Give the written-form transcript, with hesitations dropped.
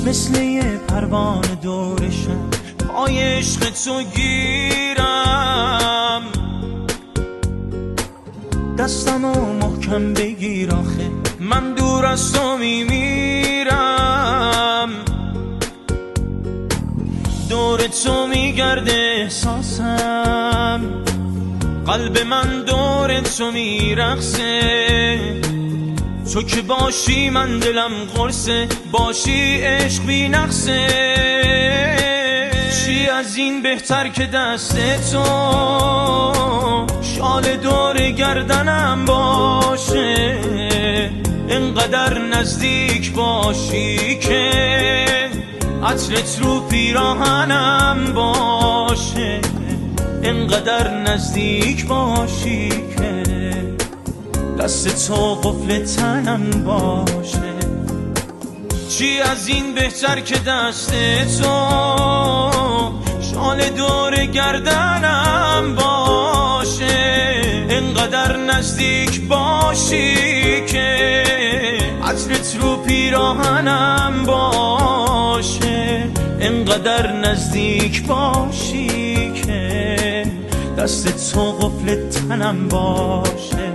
مثل یه پروانه دورشم پای عشق تو گیرم، دستمو محکم بگیر آخه من دور از تو میمیرم. دور تو میگرده احساسم، قلب من دور تو میرقصه. تو که باشی من دلم قرصه، باشی عشق بی نقصه. چی از این بهتر که دست تو شال دور گردنم باشه، انقدر نزدیک باشی که عطرت رو پیراهنم باشه، انقدر نزدیک باشی که دست تو قفل تنم باشه. چی از این بهتر که دست تو شال دور گردنم باشه، انقدر نزدیک باشی که عطرت رو پیراهنم باشه، انقدر نزدیک باشی که دست تو قفل تنم باشه.